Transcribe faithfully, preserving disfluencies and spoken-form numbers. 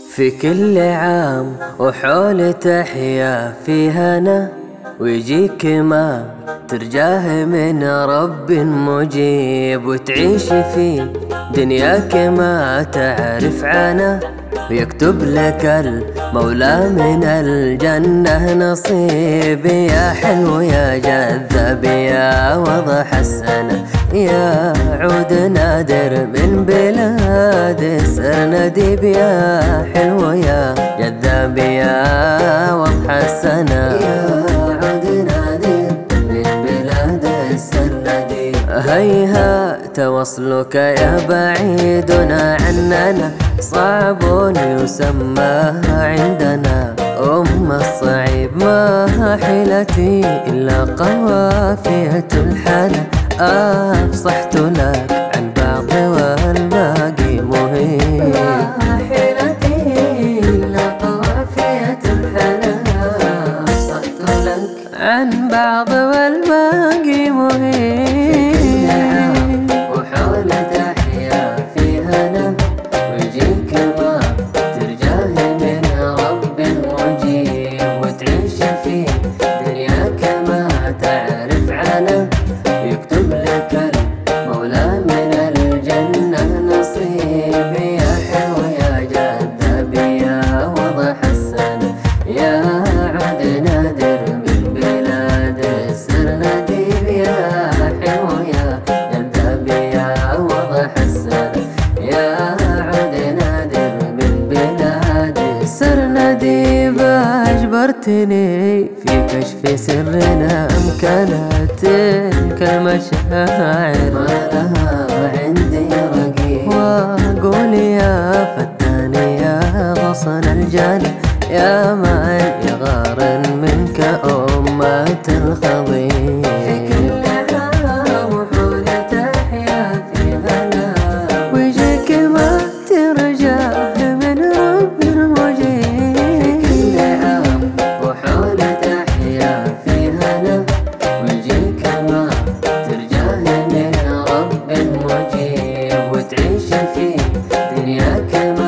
في كل عام وحول تحيا في هنا، ويجيك ما ترجاه من رب مجيب، وتعيش في دنياك ما تعرف عنه، ويكتب لك المولى من الجنة نصيب. يا حلو يا جذاب يا وضح السنة، يا عود نادر من بلاد السر نديب. يا حلو يا جذاب يا وضح السنة، يا عود نادر من بلاد السر نديب. هيهات وصلك يا بعيد عننا، صعب يسمى عندنا أم الصعيب. ما حيلتي إلا قوافية الحلا، أفصحت لك عن بعض والباقي مهيب. ما حيلتي إلا قوافية الحلا، أفصحت لك عن بعض والباقي مهيب. وحول تحيا في هنا، ويجيك ما ترجاه من رب مجيب، وتعيش في دنياك ما تعرف عنه، يكتب لك المولى من الجنة نصيب. يا حلو يا جذاب يا وضح السنة، يا عود نادر من بلاد السر نديب. يا حلو يا جذاب يا وضح السنة، يا عود نادر من بلاد السر نديب. أجبرتني في كشف سرنا، أمكنت تلك المشاعر ما لها عندي رقيب، وأقول يا فتان يا غصن الجنة، يا من يغار منك أمة الخضيب. في كل عام وحول تحيا في هنا، ويجيك ما ترجاه من رب مجيب. في كل عام وحول تحيا في هنا، ويجيك ما ترجاه من رب مجيب، وتعيش في دنياك